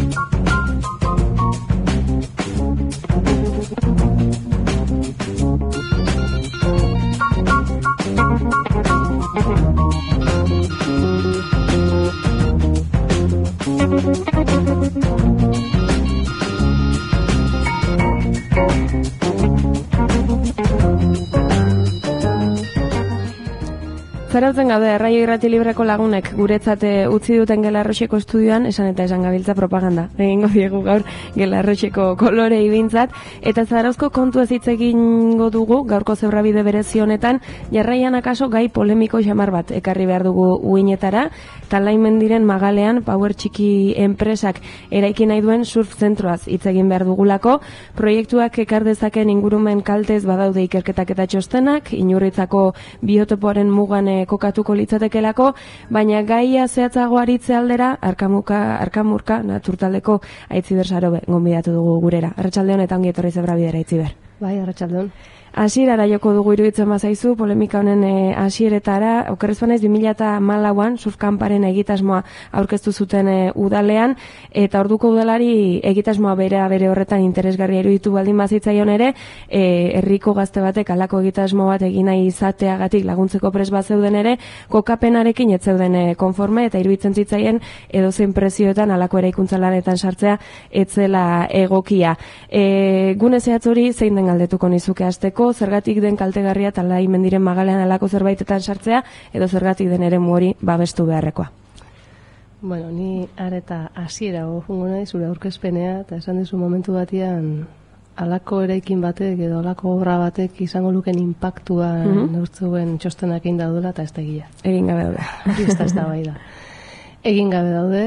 Zarautzen gaude, Erraio Irrati Libreko lagunek guretzat utzi duten Gelarroxeko estudioan, esan eta esan gabiltza propaganda. Egingo diegu gaur Gelarroxeko kolore ibintzat, eta Zarauzko kontuaz hitz egingo dugu, gaurko zebrabide berezi honetan, jarraian akaso gai polemiko xamar bat ekarri behar dugu uinetara, Talain Mendiren magalean Power Txiki enpresak eraiki nahi duen surf zentroaz hitz egin behar dugulako, proiektuak ekar dezaken ingurumen kaltez badaude ikerketak eta txostenak, Inurritzako biotopoaren mugan kokatuko litzatekelako, baina gaia zehatzago aritze aldera, arkamurka, naturtaldeko Aitziber Sarobe gonbidatu dugu gurera. Arratsaldeon eta ongi etorri zebrabidera, Aitziber. Bai, arratsaldeon. Hasierara joko dugu iruditzen bazaizu, polemika honen hasieretara, okerrez banaiz 2014an surfkanparen egitasmoa aurkeztu zuten udalean, eta orduko udalari egitasmoa bere horretan interesgarria iruditu baldin bazitzaion ere, herriko gazte batek halako egitasmo bat egin nahi izateagatik laguntzeko prest bat zeuden ere, kokapenarekin ez zeuden konforme, eta iruditzen zitzaien edozein prezioetan halako eraikuntza lanetan sartzea etzela egokia. Gune zehatz hori zein den galdetuko nizuke hasteko, zergatik den kaltegarria Talain Mendiren magalean halako zerbaitetan sartzea, edo zergatik den eremu hori babestu beharrekoa. Bueno, ni areta hasiera joango naiz zure aurkezpenea, eta esan dizu momentu batean halako eraikin batek edo halako obra batek izango luken inpaktua neurtzuen txostenak egin daudela, eta ez da egia. Egin gabe daude. Ez da bai da. Egin gabe daude,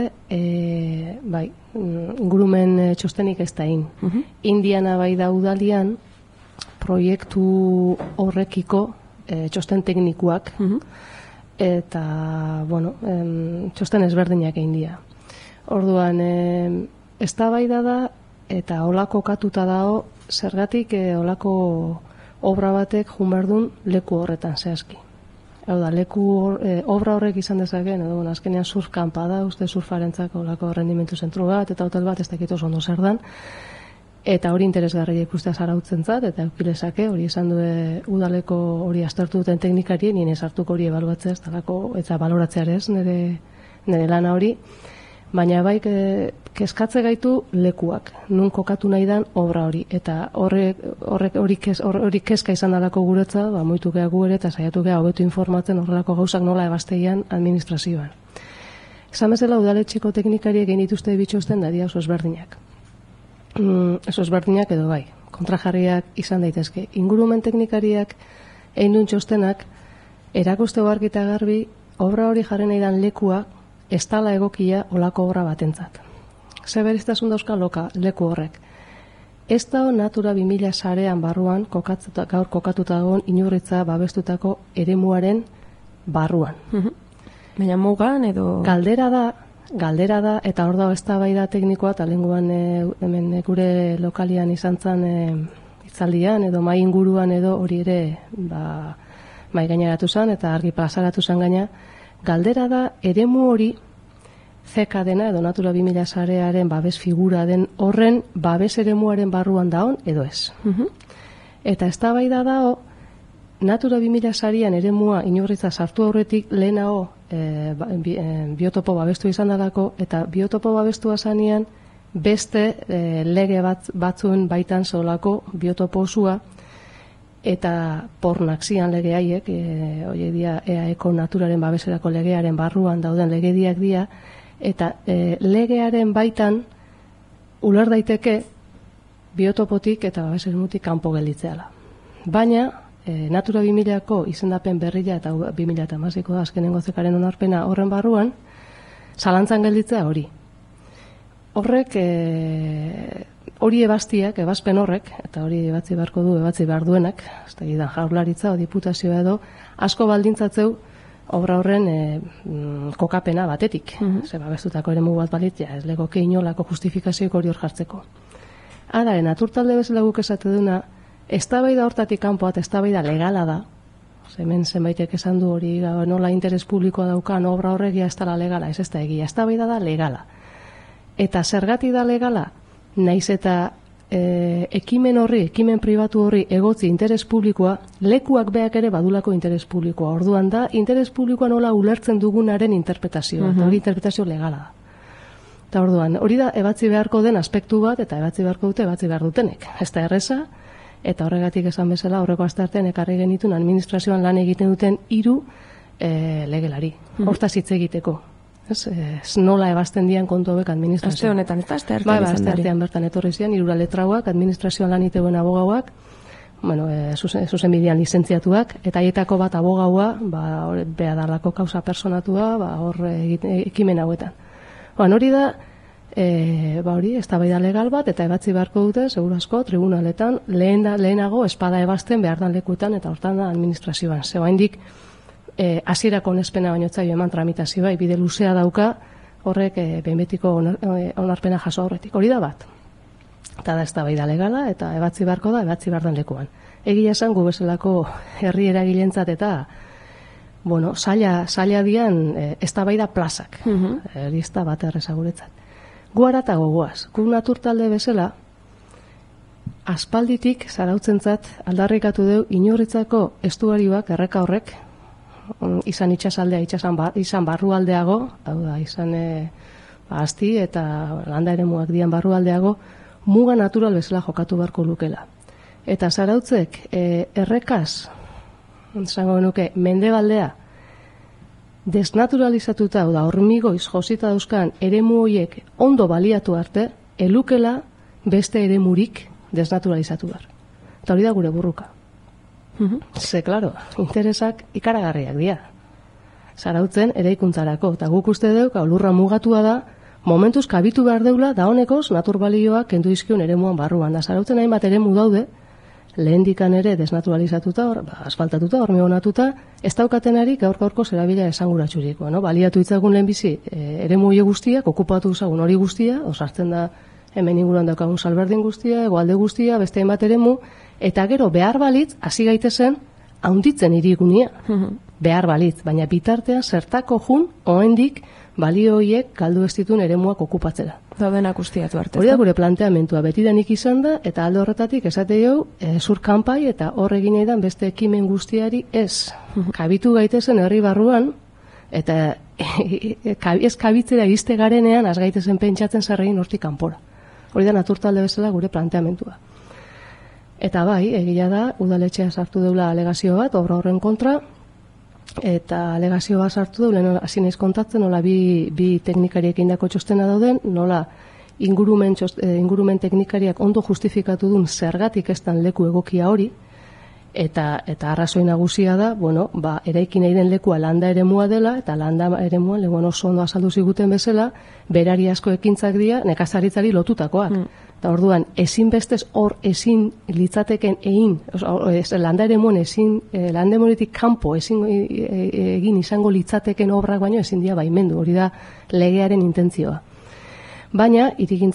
bai, ingurumen txostenik ez da egin. Indiana bai da udalian, proiektu horrekiko txosten teknikuak eta, bueno, txosten ezberdinak egin dira. Orduan, eztabaida da eta holako kokatuta dago zergatik holako obra batek jun behar duen leku horretan zehazki. Hau da, obra horrek izan dezakeen, edo, azkenean surfkampa da, uste surfarentzako holako rendimentu zentru bat, eta hotel bat ez dakit oso ondo zer dan, eta hori interesgarria ikustea Zarautzentzat, eta eukilezake, hori esan du udaleko hori aztertu duten teknikarien, nien esartuko hori ebaluatzea, eta baloratzearez nire lana hori, baina bai kezkatze gaitu lekuak, nun kokatu nahi dan obra hori, eta hori kezka izan dalako guretza, moitu geha gu ere, eta saiatu geha hobetu informatzen horrelako gauzak nola ebasteian administrazioan. Esan bezala udaletxeko teknikariek egin dituzte bitxosten da dia oso ezberdinak. Oso ezberdinak edo bai, kontrajarriak izan daitezke. Ingurumen teknikariak egin duen txostenak erakuste argi eta garbi obra hori jarri nahi dan lekua ez dala egokia olako obra batentzat. Ze bereiztasun dauzka leku horrek. Ez da Natura 2000 sarean barruan gaur kokatuta dagoen Inurritza babestutako eremuaren barruan. Baina mugan edo... Galdera da, eta hor dago eztabaida teknikoa, eta lehenguan hemen gure lokalian izan zen hitzaldian, edo mai inguruan edo hori ere mai gaineratu zen, eta argi plazaratu zen gaina. Galdera da, eremu hori zeka dena, edo Natura 2000 sarearen babes figura den horren babes eremuaren barruan daon, edo ez. Eta eztabaida dago, Natura 2000 sarean eremua Inurritza sartu aurretik lehenago biotopo babestu izan dalako, eta biotopo babestua zanean beste lege batzuen baitan zolako biotopo osua, eta pornak zian lege haiek, hori dia EAEko naturaren babeserako legearen barruan dauden legediak dira, eta legearen baitan uler daiteke biotopotik eta babeseremutik kanpo gelditzeala. Baina Natura 2000ko izendapen berria eta 2008ko da azkenengo zekaren onarpena horren barruan, zalantzan gelditzea hori. Horrek, hori ebazpen horrek, eta hori ebatzi behar duenak, ez da gidan Jaurlaritza o Diputazioa edo, asko baldintzatzeu obra horren kokapena batetik. Ze babestutako eremu bat balitzea, ez legoke inolako justifikazioik hori hor jartzeko. Hala, naturtalde bezala guk esate duna, eztabaida hortatik kanpoat eztabaida legala da. Hemen zenbaitek esan du hori nola interes publikoa daukan obra horregia ez dela legala, ez da egia. Eztabaida da legala. Eta zergatik da legala, naiz eta ekimen pribatu horri egotzi interes publikoa, lekuak beak ere badulako interes publikoa. Orduan da, interes publikoa nola ulertzen dugunaren interpretazioa, eta hori interpretazio legala da. Eta orduan, hori da ebatzi beharko den aspektu bat, eta ebatzi beharko dute ebatzi behar dutenek. Ez da erreza, eta horregatik esan bezala, horreko asteartean ekarri genitun administrazioan lan egiten duten 3 legelari. Hortaz hitz egiteko. Ez nola ebazten dian kontu hauek administrazioan. Aste honetan, ez da asteartean izan dira. Asteartean bertan etorri zian, 3 letrauak, administrazioan lan iteuen abogauak, zuzen bidean lizentziatuak, eta haietako bat abogaua, bea dalako kausa personatua, hor ekimen hauetan. Hori da, eztabaida legal bat, eta ebatzi beharko dute, seguru asko, tribunaletan, lehenago espada ebazten behar dan lekuetan, eta hortan da administrazioan. Oraindik hasierako onespena baino zaio eman tramitazioa, bide luzea dauka, horrek behin betiko onarpena jaso horretik. Hori da bat. Eta da eztabaida legala, eta ebatzi beharko da, ebatzi behar dan lekuan. Egia esan gu bezalako herri eragilentzat eta zaila dian eztabaida plazak. Hori ez da bat errezaguretzat. Gu haratago goaz. Gu naturtalde bezala, aspalditik zarautzentzat aldarrikatu deu inorritzako estuarioak erreka horrek, izan itsasaldea, izan barrualdeago, hau da, izan asti eta landa eremuak dian barrualdeago, muga natural bezala jokatu beharko lukela. Eta zarautzek errekaz, zango nuke, mendebaldea, desnaturalizatuta, hau da, hormigoiz josita dauzkan eremu horiek ondo baliatu arte, elukela beste eremurik desnaturalizatu behar. Eta hori da gure burruka. Ze, klaro, interesak ikaragarriak dira. Zarautzen eraikuntzarako, eta guk uste deu, lurra mugatua da, momentuz kabitu behar deula, da honekoz naturbalioak kendu izkion eremuan barruan. Da, zarautzen hainbat eremu daude, lehendikan ere desnaturalizatuta, asfaltatuta, hormigonatuta, ez daukatenari gaurko zerabila esanguratsurik. Baliatu itzagun lehenbizi eremu hori guztiak, okupatu izagun hori guztia, osartzen da hemen inguruan daukagun Salberdin guztia, Hegoalde guztia, beste hainbat eremu, eta gero behar balitz, hasi gaitezen, haunditzen hirigunia. Behar balitz, baina bitartean zertako jun, oendik, balio horiek galdu ez ditun eremuak okupatzera. Daudenak ustiatu arte. Hori da gure planteamentua, betidanik izan da, eta alde horretatik esate jau, zur kanpai eta hor egin edan beste ekimen guztiari ez. Kabitu gaitezen herri barruan, eta ez kabitzera izte garenean, az gaitezen pentsatzen zerregin hortik kanpora. Hori da naturtalde bezala gure planteamentua. Eta bai, egia da, udaletxea sartu deula alegazio bat, obra horren kontra, eta alegazio bat sartu deula, hasi naiz kontatzen, nola bi teknikariek indako txostena dauden, nola ingurumen teknikariak ondo justifikatu duen zergatik eztan leku egokia hori, eta arrazoi nagusia da, eraiki nahi den lekua landa eremua dela, eta landa eremuan, leguan oso ondo azaldu ziguten bezala, berari asko ekintzak dira, nekazaritzari lotutakoak. Eta orduan, ezinbestez hor ezin litzateken egin, landa eremuan ezin, landa eremunetik kanpo ezin egin izango litzateken obrak baino ezin dira baimendu, hori da legearen intentzioa. Baina,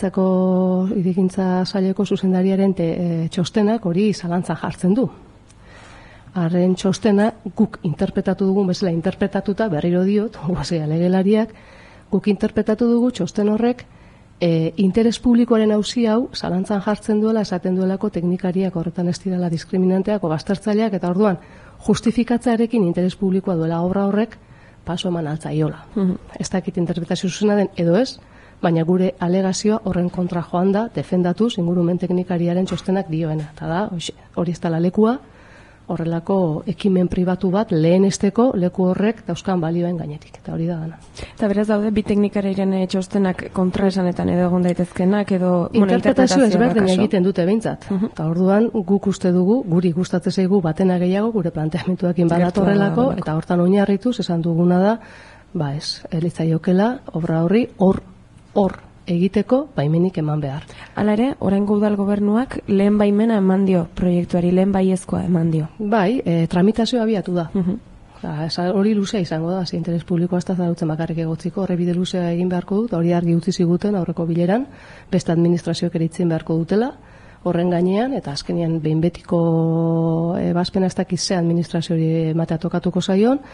hirigintza saileko zuzendariaren txostenak hori zalantzan jartzen du. Arren txostena guk interpretatu dugun bezala interpretatuta, berriro diot, legelariak, guk interpretatu dugu txosten horrek interes publikoaren auzi hau zalantzan jartzen duela, esaten duelako teknikariak horretan ez direla diskriminanteak o baztertzaileak, eta orduan justifikatzearekin interes publikoa duela obra horrek paso eman altzaiola. Ez dakit interpretazio zuzena den edo ez, baina gure alegazioa horren kontra joan da, defendatuz ingurumen teknikariaren txostenak dioena. Eta da, hori ez da lekua, horrelako ekimen pribatu bat lehenesteko leku horrek dauzkan balioen gainetik, eta hori da gana. Eta beraz daude, bi teknikariren txostenak kontraesanetan edo egon daitezkenak, edo interpretazio ezberdin egiten dute behintzat. Eta orduan guk uste dugu, guri gustatzen zaigu batena gehiago, gure planteamentuakin badatorrelako, eta hortan oinarrituz esan duguna da, elitzaiokela, obra horri, hor egiteko baimenik eman behar. Hala ere, oraingo udal gobernuak lehen baimena eman dio proiektuari, lehen baiezkoa eman dio. Bai, tramitazioa abiatu da. Hori luzea izango da, interes publikoa ez da zarautzen bakarrik egotziko, horre bide luzea egin beharko dut, hori argi utzi ziguten aurreko bileran, beste administrazioak eritzen beharko dutela, horren gainean, eta azkenean behin betiko ebazpena ez dakiz ze administraziori ematea tokatuko zaion,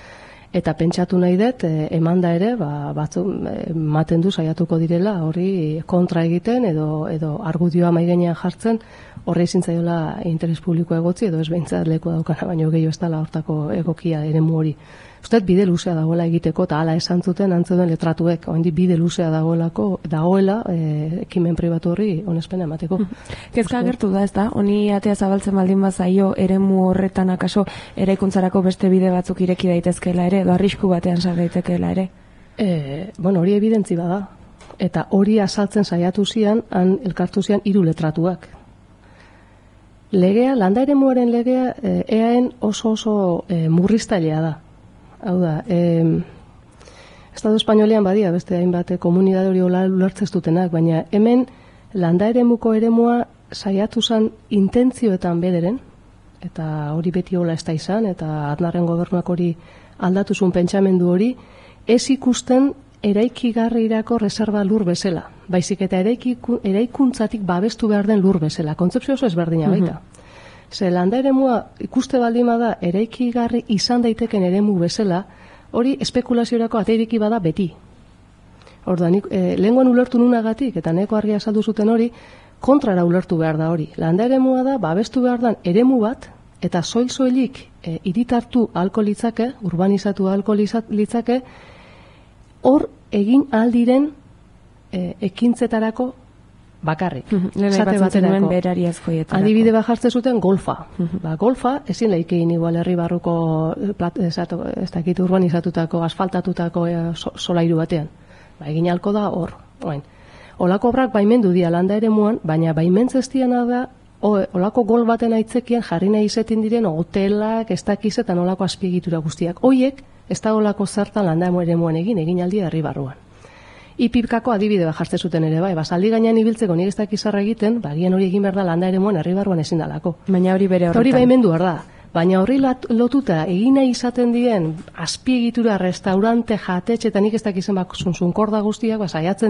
Eta pentsatu nahi dut, emanda ere, batzu ematen du saiatuko direla hori kontra egiten edo argudioa maigenean jartzen, horre ezin zaiola interes publikoa egotzi edo ez behintzat leku daukana, baino gehiago ez dela hortako egokia eremu hori. Uste bide luzea dagoela egiteko, eta hala esan zuten antzuden letratuek, oraindik bide luzea dagoela ekimen pribatu horri onespena emateko. Kezka agertu da, ez da? Honi atea zabaltzen baldin bazaio eremu horretan akaso eraikuntzarako beste bide batzuk ireki daitezkeela ere, edo arrisku batean sar daitekeela ere? Hori evidentzi bada. Eta hori azaltzen saiatu zian, han elkartu zian 3 letratuak. Legea, landa eremuaren legea, eaen oso murriztailea da. Hau da, Estado Espainolean badia, beste hainbat komunidade hori ulertzen dutenak, baina hemen landa eremuko eremua saiatu zen intentzioetan bederen, eta hori beti hola ez da izan, eta Aznarren gobernuak hori aldatuzun pentsamendu hori, ez ikusten eraikigarrirako reserva lur bezala, baizik eta eraikuntzatik babestu behar den lur bezala, kontzepzio oso ezberdina baita. Ze landa eremua ikuste baldin bada eraikigarri izan daiteken eremu bezala, hori espekulaziorako ateiriki bada beti. Orduan, lehengoan ulertu nunagatik, eta neko argia azaldu zuten hori, kontrara ulertu behar da hori. Landa eremua da, babestu behar den eremu bat, eta soilik hiritartu ahalko litzake, urbanizatu ahalko litzake, hor egin aldiren ekintzetarako bakarrik. Lehen nuen berariazkoietarako. Adibide bat jartzen zuten golfa. Golfa ezin lehikein igual herri barruko ez dakit urbanizatutako, asfaltatutako solairu batean. Egin halko da hor. Olako obrak baimendu dia landa eremuan, baina baimentzestiana da olako gol baten aitzekian jarri nahi izetin diren hotelak, ez dakizetan olako azpiegitura guztiak. Hoiek ez da olako zertan landa eremuan egin aldia herri barruan. Ipipkako adibide bat jartzen zuten ere bai, basaldi gainean ibiltzeko nik ez dakizarra egiten, bagian hori egin behar da landa eremuan herri barruan ezin dalako. Baina hori bere horretan. Hori baimendu behar da. Baina horri lotuta egina izaten dien azpiegitura, restaurante, jatetxe eta nik ez dakizen zunkorda guztiak, saiatzen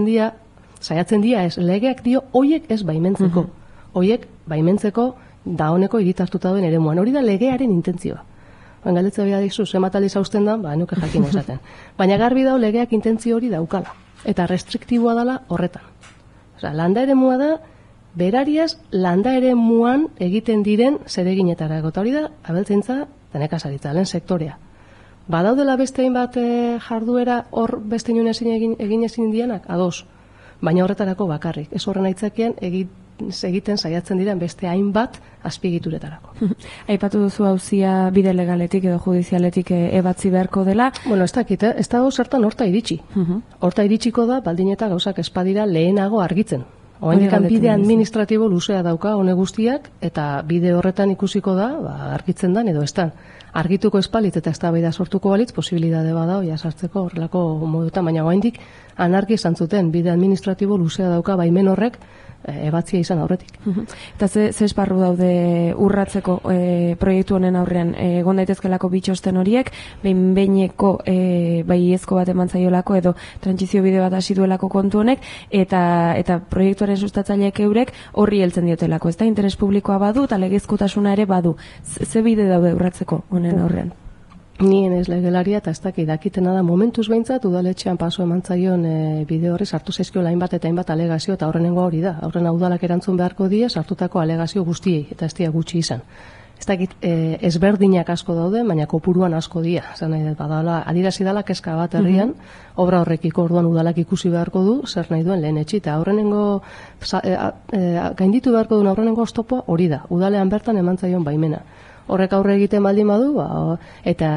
dia ez, legeak dio hoiek ez baimentzeko. Hoiek baimentzeko daoneko hiritartuta duen eremuan. Hori da legearen intentzioa. Galdetze bera dizu, zemataliz hausten da, nuke jakin esaten. Baina garbi dau legeak intentzio hori daukala. Eta restriktiboa dela horretan. Landa eremua da, berariaz landa eremuan egiten diren zereginetara. Eta hori da, abeltzaintza eta nekazaritza, lehen sektorea. Badaudela beste hainbat jarduera hor beste inon egin ezin dianak, ados. Baina horretarako bakarrik. Ez horren aitzakien egiten saiatzen diren beste hainbat azpiegituretarako. Aipatu duzu auzia bide legaletik edo judizialetik ebatzi beharko dela. Bueno, ez dakit, ez dago zertan horta iritsi. Horta iritsiko da, baldin eta gauzak espadira lehenago argitzen. Oaindikan bide administratibo luzea dauka hone guztiak, eta bide horretan ikusiko da, argitzen dan edo estan. Argituko espalitz eta eztabaida sortuko balitz, posibilitate bada oia sartzeko horrelako modutan, baina oaindik anarki esan zuten, bide administratibo luzea dauka baimen horrek, ebatzia izan aurretik. Eta ze esparru daude urratzeko proiektu honen aurrean egon daitezkelako bitxosten horiek, behin-behineko baiezko bat eman zaiolako edo trantsizio bide bat hasi duelako kontu honek, eta proiektuaren sustatzaileek eurek horri heltzen diotelako, ez da interes publikoa badu eta legezkotasuna ere badu. Ze bide daude urratzeko honen aurrean? Nien ez legelaria eta ez dakitena da momentuz behintzat udaletxean paso eman zaion bide horri sartu zaizkio hainbat eta hainbat alegazio eta horrenengo hori da. Aurrena udalak erantzun beharko die sartutako alegazio guztiei eta ez dira gutxi izan. Ez dakit ezberdinak asko daude, baina kopuruan asko dira. Zan nahi dut badala, adirazi dala kezka bat herrian, obra horrekiko orduan udalak ikusi beharko du, zer nahi duen lehen etxi. Eta aurrenengo, gainditu beharko duen aurrenengo oztopoa hori da. Udalean bertan eman zaion baimena. Horrek aurre egiten baldin badu, eta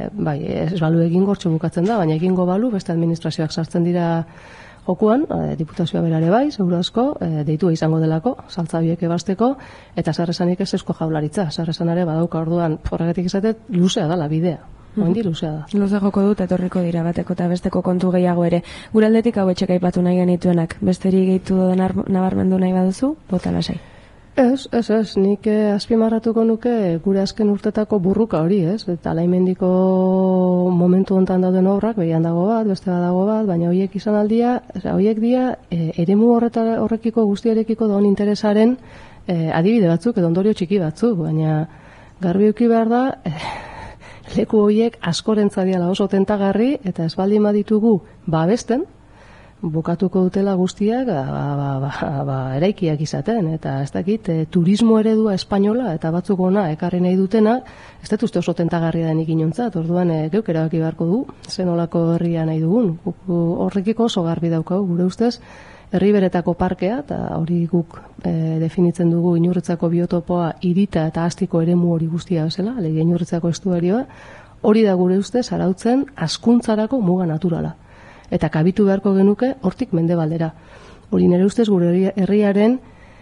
ez balu egin gortxo bukatzen da, baina egingo balu, beste administrazioak sartzen dira jokuan, diputazioa berare bai, seguru asko, deitua izango delako, saltza biek ebasteko, eta zarresanik ez eusko jaularitza, zarresanare badauka orduan, horregatik izatet, luzea da la bidea. Oindi luzea da. Luze joko dut, etorriko dira bateko eta besteko kontu gehiago ere. Gure aldetik hau etxek aipatu nahi genituenak, besteri gehitu doden nabarmendu nahi baduzu, bota lasai. Ez, nik azpimarratuko nuke gure azken urtetako burruka hori, ez? Eta alaimendiko momentu hontan dauden obrak, behian dago bat, beste dago bat, baina horiek izan aldia, horiek dia, eremu horrekiko guztiarekiko daun interesaren adibide batzuk, edo ondorio txiki batzuk, baina garbi uki behar da, leku horiek askorentzat diala oso tentagarri, eta ez baldin baditugu babesten, bukatuko dutela guztiak eraikiak izaten, eta ez dakit, turismo eredua espainola eta batzuk ona ekarri nahi dutena, ez dut uste oso tentagarria denik inontzat, orduan geuk erabaki beharko du, zenolako herria nahi dugun, horrekiko oso garbi daukagu, gure ustez, herri beretako parkea, eta hori guk definitzen dugu Inurritzako biotopoa hirita eta astiko eremu hori guztia bezala, alegia Inurritzako estuarioa, hori da gure ustez arautzen hazkuntzarako muga naturala. Eta kabitu beharko genuke hortik mendebaldera. Hori nire ustez gure herriaren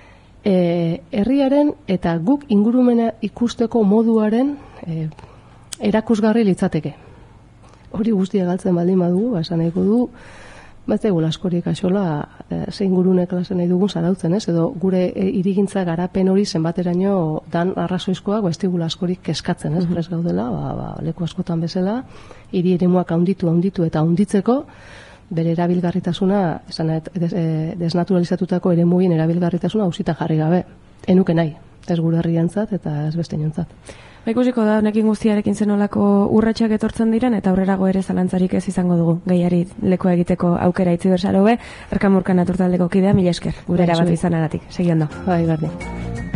eta guk ingurumena ikusteko moduaren erakusgarri litzateke. Hori guztia galtzen baldin badugu, esan nahiko du, bat egula askorik aixola zein ingurune klase nahi dugun zarautzen, ez? Edo gure hirigintza garapen hori zenbateraino dan arrazoizkoak, ez digula askorik keskatzen, ez? Prest gaudela, leku askotan bezala, hiri eremuak handitu eta handitzeko, bere erabilgarritasuna, desnaturalizatutako eremuien erabilgarritasuna hausita jarri gabe. Enuke nahi, ez gure herriantzat eta ez beste inontzat. Ikusiko da, honekin guztiarekin zenolako urratsak etortzen diren, eta aurrerago ere zalantzarik ez izango dugu. Gaiari lekoa egiteko aukera Itziber Sarobe, Erkamurka Naturtaldeko kidea, mila esker, gure erabatu izanagatik. Segi ondo. Bai, berdin.